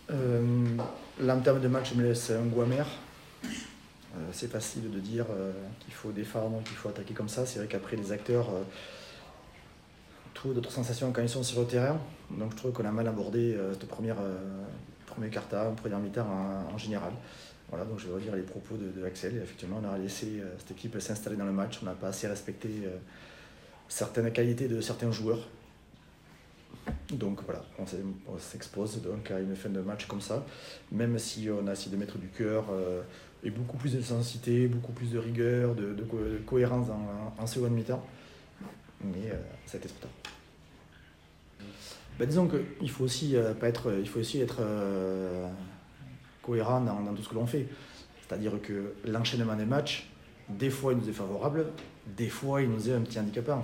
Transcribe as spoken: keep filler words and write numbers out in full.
Euh, L'entame de match me laisse un goût amer. Euh, c'est facile de dire euh, qu'il faut défendre, qu'il faut attaquer comme ça. C'est vrai qu'après, les acteurs euh, trouvent d'autres sensations quand ils sont sur le terrain. Donc je trouve qu'on a mal abordé euh, cette première, euh, premier quart-temps, première mi-temps en, en général. Voilà, donc je vais redire les propos de, de Axel. Et effectivement, on a laissé euh, cette équipe s'installer dans le match. On n'a pas assez respecté euh, certaines qualités de certains joueurs. Donc voilà, on s'expose donc à une fin de match comme ça, même si on a essayé de mettre du cœur euh, et beaucoup plus d'intensité, beaucoup plus de rigueur, de, de, co de cohérence en, en seconde mi-temps, mais euh, ça a été trop tard. Ben, disons qu'il faut aussi euh, pas être, il faut aussi être euh, cohérent dans, dans tout ce que l'on fait, c'est-à-dire que l'enchaînement des matchs, des fois il nous est favorable, des fois il nous est un petit handicapant.